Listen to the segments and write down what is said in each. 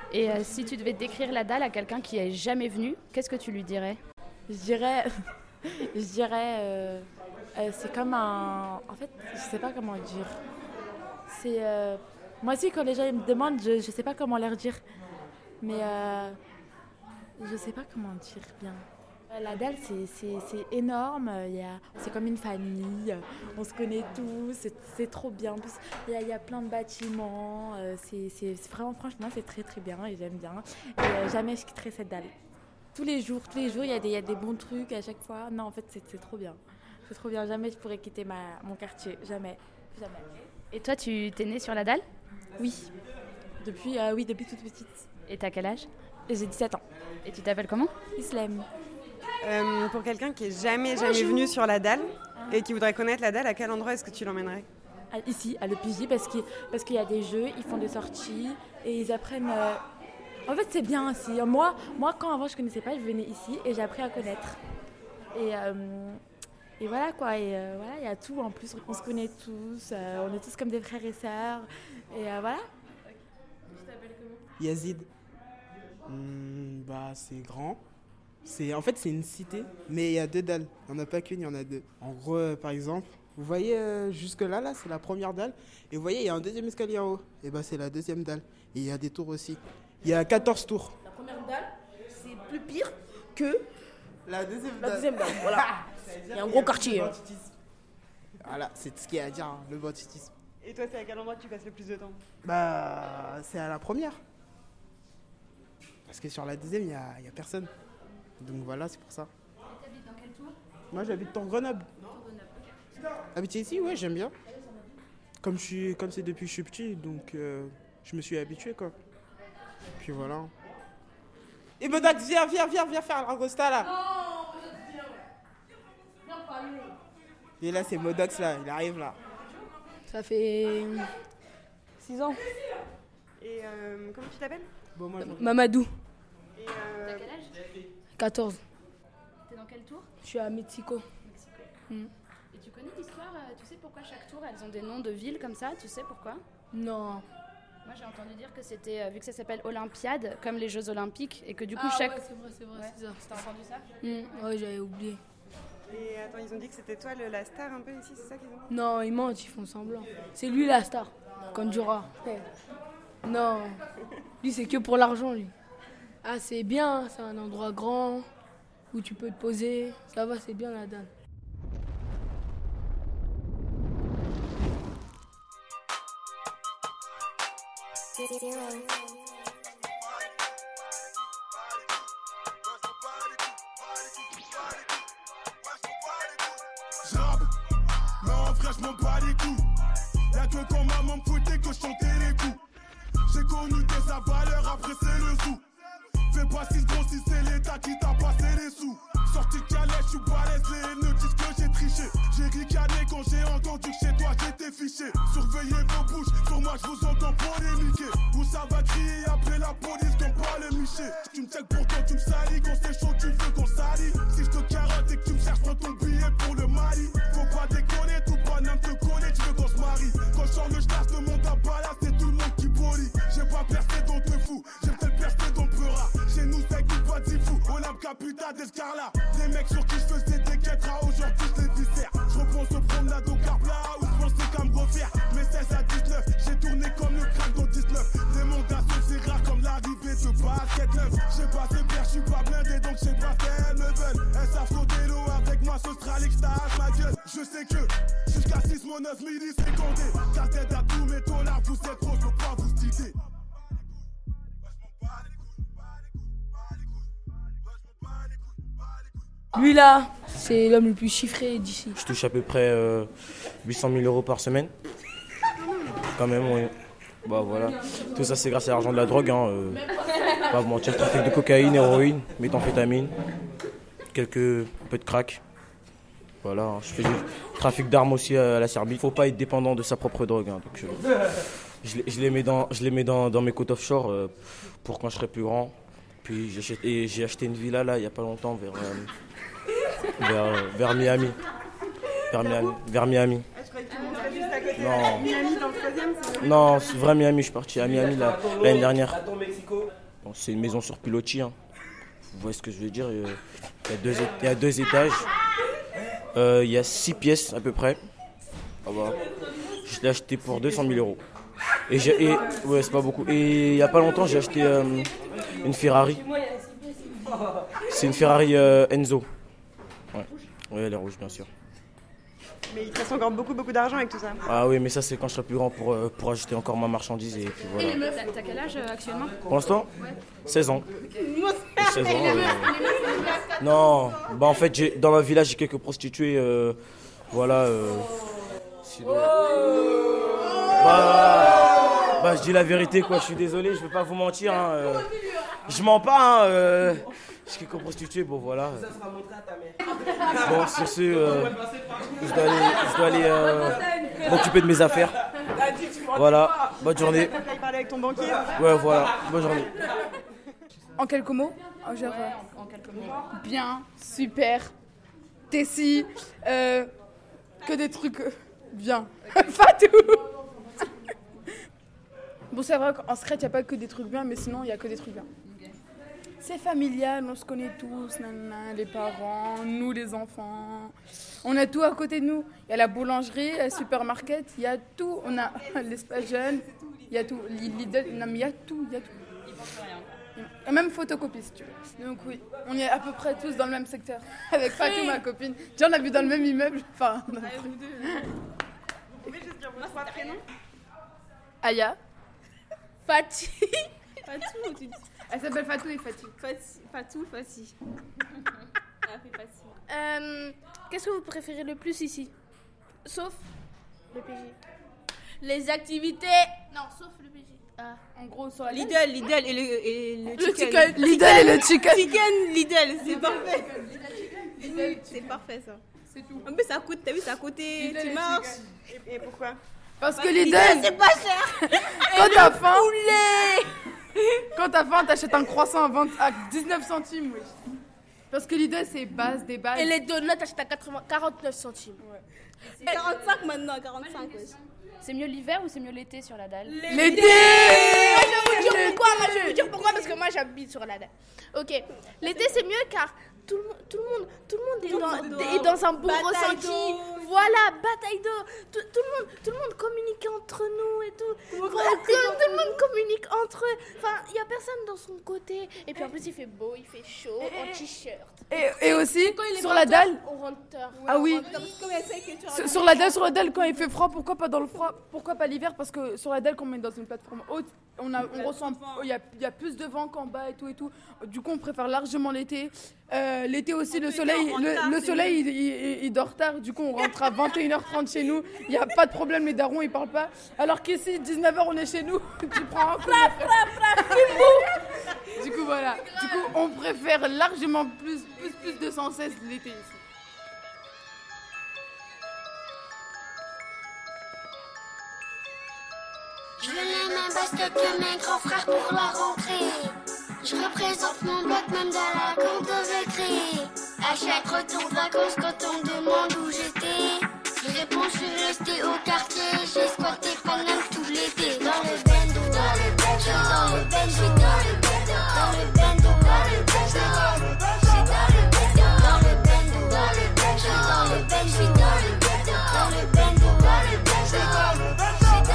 Et si tu devais décrire la dalle à quelqu'un qui est jamais venu, qu'est-ce que tu lui dirais? Je dirais, c'est comme un... En fait, je sais pas comment dire. C'est... Moi aussi, quand les gens ils me demandent, je sais pas comment leur dire. Mais je sais pas comment dire bien. La dalle, c'est énorme. C'est comme une famille. On se connaît tous. C'est trop bien. En plus, il y a plein de bâtiments. C'est vraiment, franchement, c'est très très bien et j'aime bien. Et jamais je quitterai cette dalle. Tous les jours, il y a des bons trucs à chaque fois. Non, en fait, c'est trop bien. C'est trop bien. Jamais je pourrais quitter mon quartier. Jamais. Jamais. Et toi, tu t'es née sur la dalle? Oui. Depuis toute petite. Et t'as quel âge? Et j'ai 17 ans. Et tu t'appelles comment? Islem. Pour quelqu'un qui est jamais venu sur la dalle et qui voudrait connaître la dalle, à quel endroit est-ce que tu l'emmènerais? Ici, à l'EPJ, parce qu'il y a des jeux, ils font des sorties et ils apprennent... En fait, c'est bien aussi. Moi, quand avant je connaissais pas, je venais ici et j'ai appris à connaître. Et voilà quoi. Et voilà, il y a tout en plus. On se connaît tous. On est tous comme des frères et sœurs. Et voilà. Tu t'appelles comment? Yazid. C'est grand. En fait, c'est une cité, mais il y a 2 dalles. Il n'y en a pas qu'une, il y en a 2. En gros, par exemple, vous voyez jusque-là, là, c'est la première dalle. Et vous voyez, il y a un deuxième escalier en haut. Et c'est la deuxième dalle. Et il y a des tours aussi. Il y a 14 tours. La première dalle, c'est plus pire que la deuxième dalle. Voilà. Il y a un gros quartier. Voilà, c'est ce qu'il y a à dire, le banditisme. Et toi, c'est à quel endroit que tu passes le plus de temps? C'est à la première. Parce que sur la deuxième, il y a personne. Donc voilà, c'est pour ça. Et t'habites dans quel tour? Moi, j'habite en Grenoble. Habiter ici, ouais, j'aime bien. Comme c'est depuis que je suis petit, donc je me suis habitué, quoi. Puis voilà. Et Modax, viens faire la Rosta, là. Non, viens parler. Et là, c'est Modax, là, il arrive, là. Ça fait 6 ans. Et comment tu t'appelles? Bon, moi, Mamadou. Et T'as quel âge? 14. T'es dans quel tour? Je suis à Mexico. Et tu connais l'histoire? Tu sais pourquoi chaque tour, elles ont des noms de villes comme ça? Tu sais pourquoi? Non. Moi, j'ai entendu dire que c'était, vu que ça s'appelle Olympiade, comme les Jeux Olympiques, et que du coup, Ouais, chaque... c'est vrai, Ouais. c'est ça. T'as entendu ça? Ouais, j'avais oublié. Et attends, ils ont dit que c'était toi la star un peu ici, c'est ça qu'ils ont dit? Non, ils mentent, ils font semblant. C'est lui la star, Kandjura. Non, lui c'est que pour l'argent, lui. Ah, c'est bien, c'est un endroit grand où tu peux te poser. Ça va, c'est bien la dalle. Je rappe, mais en vrai je m'en bats les couilles. Y'a que quand maman me fouettait que je chantais les coups. J'ai connu des avaleurs, après c'est le sou. Fais pas si gros si c'est l'état qui t'a passé les sous. Sorti de calèche, je suis balèze, les haineux disent que j'ai triché. J'ai ricané quand j'ai entendu que chez toi j'étais fiché. Surveillez vos bouches, sur moi je vous entends polémiquer. Où ça va crier après la police comme pas le miché. Tu me check pourtant tu me salis, quand c'est chaud tu veux qu'on salit. Si je te carotte et que tu me cherches, prends ton billet pour le Mali. Faut pas déconner, tout paname te connaît, tu veux qu'on se marie. Quand je sors le chasse, le monde à balade, c'est tout le monde qui polie. J'ai pas percé dans te fou, j'ai peut-être percé dans le peura. Chez nous c'est qui pas d'y fou, Olympe Caputa d'Escarla. Les mecs sur qui je faisais des quêtras, aujourd'hui je les viscère. Je repense aux promenades au Carpla, où je pensais qu'à me refaire. Mais 16 à 19, j'ai tourné comme le crack dans 19. Les mondations c'est rare comme l'arrivée de basket 9. J'ai pas de père, je suis pas blindé donc j'ai pas qu'elles me veulent. Elles savent sauter l'eau avec moi, ce sera l'extase ma gueule. Je sais que jusqu'à 6 mon 9 milli c'est condé. Car tête à tous mes dollars, vous êtes trop, je peux pas vous citer. Lui là, c'est l'homme le plus chiffré d'ici. Je touche à peu près 800 000 euros par semaine. Quand même, oui. Bah voilà. Tout ça, c'est grâce à l'argent de la drogue. Pas vous mentir, trafic de cocaïne, héroïne, méthamphétamine, un peu de crack. Voilà, je fais du trafic d'armes aussi à la Serbie. Faut pas être dépendant de sa propre drogue. Donc, je les mets dans mes côtes offshore pour quand je serai plus grand. Puis j'ai acheté une villa là il y a pas longtemps vers Miami. Vers Miami. Je croyais que tu montrais juste à Non. Miami dans le 13e, c'est Non, c'est vrai Miami, je suis parti à Miami l'année dernière. Bon, c'est une maison sur pilotis. Hein. Vous voyez ce que je veux dire. Il y a 2 étages. Il y a 6 pièces à peu près. Ah bah. Je l'ai acheté pour 200 000 euros. Ouais, c'est pas beaucoup. Et il y a pas longtemps, j'ai acheté une Ferrari. C'est une Ferrari Enzo. Ouais, elle est rouge, bien sûr. Mais il te reste encore beaucoup d'argent avec tout ça. Ah oui, mais ça, c'est quand je serai plus grand pour acheter encore ma marchandise. Et puis voilà. Et les meufs, t'as quel âge actuellement? Pour l'instant, 16 ans. 16 ans. Non, bah en fait, dans ma village, j'ai quelques prostituées. Voilà. Sinon... Bah, je dis la vérité, quoi. Je suis désolé, je vais pas vous mentir. Hein, je mens pas. Hein, j'ai quelques prostituées, bon voilà. Ça sera montré à ta mère. Bon, sur ce, je dois aller m'occuper de mes affaires. Voilà, bonne journée. Faut aller parler avec ton banquier. Ouais, voilà, bonne journée. En quelques mots, genre, En quelques mots. bien, super, Tessie, que des trucs bien. Fatou. Bon, c'est vrai qu'en secret, il n'y a pas que des trucs bien, mais sinon, il n'y a que des trucs bien. C'est familial, on se connaît tous, nanana, les parents, nous les enfants. On a tout à côté de nous. Il y a la boulangerie, le supermarket, il y a tout. On a l'espace jeune, il y a tout. Lidl, non mais il y a tout, il y a tout. Et même photocopie si tu veux. Donc oui, on est à peu près tous dans le même secteur. Avec Fatou, ma copine. Déjà, on a vu dans le même immeuble. Enfin, dans le truc. Vous pouvez juste dire vos 3 prénoms? Aya. Fatih. Fatou, tu dis. Elle s'appelle Fatou et Fatih. Fatou, Fatih. Elle fait Fatih. Qu'est-ce que vous préférez le plus ici? Sauf le PJ. Les activités. Non, sauf le PJ. Ah, en gros, sur la Lidl et le chicken. chicken. Lidl et le chicken. Chicken, Lidl, c'est parfait. C'est parfait ça. C'est tout. En plus, ça coûte, t'as vu, c'est à côté, Lidl tu et marches. Et pourquoi? Parce que Lidl, Lidl, c'est pas cher. quand t'as faim, quand t'as faim, t'achètes un croissant à 19 centimes, oui. Parce que Lidl, c'est base des bases. Et les donuts, t'achètes à 49 centimes. Ouais. C'est 45 maintenant, 45. Ouais. C'est mieux l'hiver ou c'est mieux l'été sur la dalle? L'été. Moi, je vais vous dire pourquoi, parce que moi, j'habite sur la dalle. Ok, l'été, c'est mieux car tout le monde est dans un bon ressenti. Voilà, bataille d'eau. Tout le monde communique entre nous et tout. Tout le monde communique entre eux. Enfin, il n'y a personne dans son côté. Et puis en plus, il fait beau, il fait chaud, en t-shirt. Et aussi, sur la dalle. On rentre tard. Ah oui. Comme elle sait que tu Sur la dalle, quand il fait froid, pourquoi pas dans le froid? Pourquoi pas l'hiver? Parce que sur la dalle, quand on met dans une plateforme haute, on ressent, il y a plus de vent qu'en bas et tout et tout. Du coup, on préfère largement l'été. L'été aussi, le soleil, il dort tard. Du coup, on rentre à 21h30 chez nous. Il n'y a pas de problème, les darons, ils parlent pas. Alors qu'ici, 19h, on est chez nous. Tu prends un coup. Du coup, voilà. Du coup, on préfère largement plus de sans cesse l'été ici. Je veux les mêmes baskets que mes grands frères pour la rentrée. Je représente mon bloc même dans la cour de récré. À chaque retour de vacances quand on demande où j'étais, je réponds je suis resté au quartier. J'ai squatté Paname tout l'été. Dans le bendo, je suis dans le bendo, je suis dans le bendo, dans le bendo, je suis dans le bendo, je suis dans le bendo, dans le bendo, je suis dans le bendo, je suis dans le bendo, dans le bendo, je suis dans le bendo.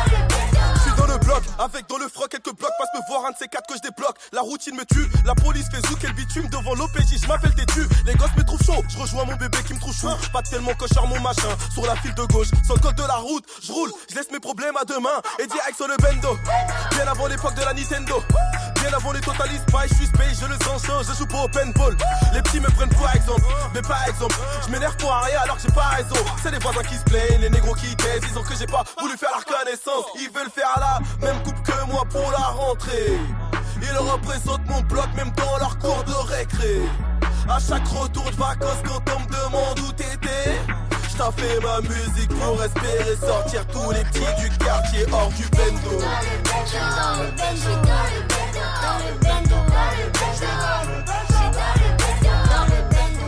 Avec dans le froc quelques blocs, passe me voir un de ces 4 que je débloque. La routine me tue, la police fait zouk et le bitume devant l'OPJ, je m'appelle têtu. Les gosses me trouvent chaud, je rejoins mon bébé qui me trouve chou. Pas tellement cochard mon machin, sur la file de gauche, sur le col de la route, je roule, je laisse mes problèmes à demain. Et direct sur le bendo, bien avant l'époque de la Nintendo. Bien avant les Total Spice, je suis space, je le sens chaud, je joue pas au paintball. Les petits me prennent pour exemple, mais par exemple, je m'énerve pour un rien alors que j'ai pas raison. C'est les voisins qui se plaignent, les négros qui taisent, disant que j'ai pas voulu faire leur connaissance. Ils veulent faire la même coupe que moi pour la rentrée. Ils représentent mon bloc même dans leur cours de récré. À chaque retour de vacances quand on me demande où t'étais, j't'en fais ma musique pour espérer sortir tous les petits du quartier hors du bendo.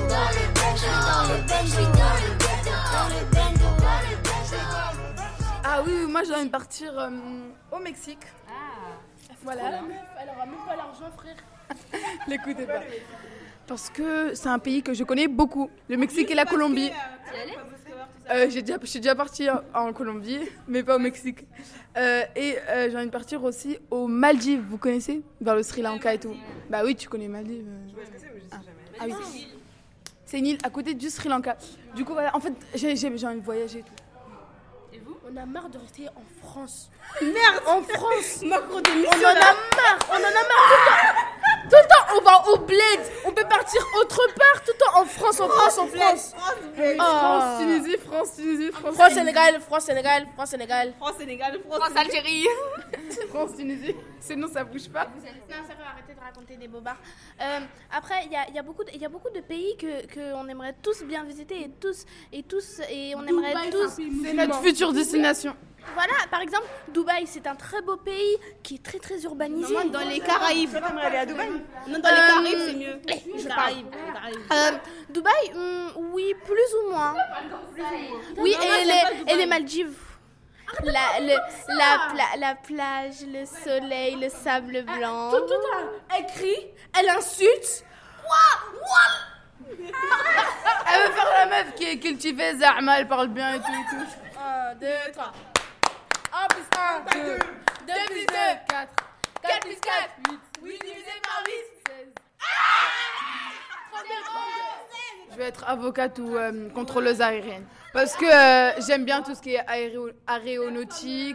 Ah envie de partir au Mexique. Voilà. Elle aura même pas l'argent, frère. L'écoutez pas. Parce que c'est un pays que je connais beaucoup. Le Mexique et la Colombie. Je suis déjà partie en Colombie, mais pas au Mexique. Et j'ai envie de partir aussi aux Maldives. Vous connaissez? Vers le Sri Lanka et tout. Bah oui, tu connais Maldives. Je vois ce que c'est, mais je sais jamais. Ah oui. C'est une île à côté du Sri Lanka. Du coup, voilà. En fait, j'ai envie de voyager et tout. On a marre de rester en France. Merde. En France. Macron de On en a marre. On en a marre tout le temps, on va au bled. On peut partir autre part tout le temps en France, en France. France, Tunisie, France, Tunisie, France. France, Sénégal, France, Sénégal, France, Sénégal. France, Sénégal, France, Algérie. France, Tunisie. Sinon, ça bouge pas. Non, sérieux, arrêtez de raconter des bobards. Après, il y a beaucoup de pays que on aimerait tous bien visiter et on aimerait tous. C'est notre future destination. Voilà, par exemple, Dubaï, c'est un très beau pays qui est très très urbanisé. Non, dans les Caraïbes. Toi, t'aimerais aller à Dubaï? Non, dans les Caraïbes, c'est mieux. Les Caraïbes. Dubaï, oui, plus ou moins. Oui, et les Maldives. La plage, le soleil, le sable blanc. Tout elle crie, elle insulte. Elle veut faire la meuf qui est cultivée, Zahma, elle parle bien et tout et tout. 1, 2, 3. 1 plus 1, 2. 2 plus 2, 4. 4 plus 4, 8 divisé par 8, 16. Je vais être avocate ou contrôleuse aérienne. Parce que j'aime bien tout ce qui est aéronautique.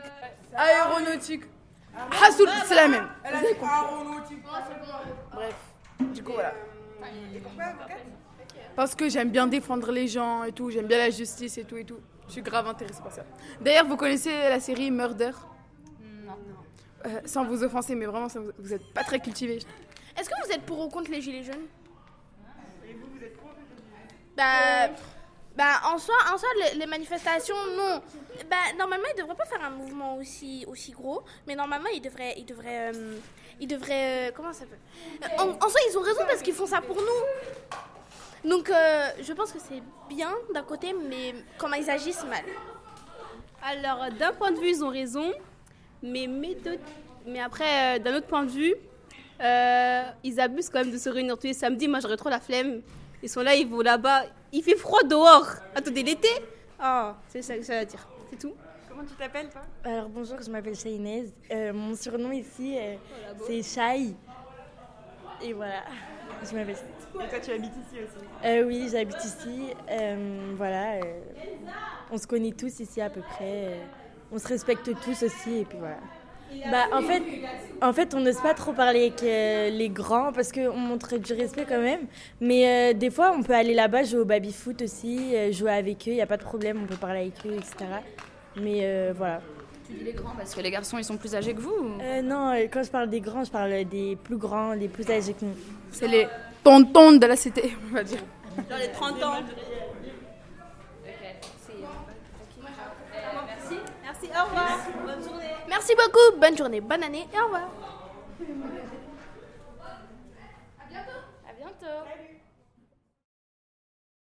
Hassoul, c'est la même. Vous avez compris. Bref, du coup, voilà. Et pourquoi avocate? Parce que j'aime bien défendre les gens et tout. J'aime bien la justice et tout et tout. Je suis grave intéressée par ça. D'ailleurs, vous connaissez la série Murder? Non. Sans vous offenser, mais vraiment, vous êtes pas très cultivés. Est-ce que vous êtes pour ou contre les gilets jaunes? Et vous êtes pour ou contre les gilets jaunes? En soi, les manifestations, non. Normalement, ils devraient pas faire un mouvement aussi gros, mais normalement, ils devraient, comment ça peut... En soi, ils ont raison parce qu'ils font ça pour nous. Donc, je pense que c'est bien d'un côté, mais comment ils agissent mal. Alors, d'un point de vue, ils ont raison, mais après, d'un autre point de vue, ils abusent quand même de se réunir tous les samedis. Moi, j'aurais trop la flemme. Ils sont là, ils vont là-bas. Il fait froid dehors. Attendez, l'été? C'est ça que ça veut dire. C'est tout. Comment tu t'appelles, toi? Alors bonjour, je m'appelle Shainez. Mon surnom ici, c'est Shai. Et voilà, je m'appelle. Et toi, tu habites ici aussi? Oui, j'habite ici. Voilà, on se connaît tous ici à peu près. On se respecte tous aussi, et puis voilà. En fait, on n'ose pas trop parler avec les grands parce qu'on montre du respect quand même. Mais des fois, on peut aller là-bas jouer au baby-foot aussi, jouer avec eux, il n'y a pas de problème, on peut parler avec eux, etc. Mais voilà. Tu dis les grands parce que les garçons, ils sont plus âgés que vous ou... Non, quand je parle des grands, je parle des plus grands, des plus âgés que nous. C'est les tontons de la cité, on va dire. Dans les 30 ans. Merci, au revoir. Bonne journée. Merci beaucoup, bonne journée, bonne année et au revoir.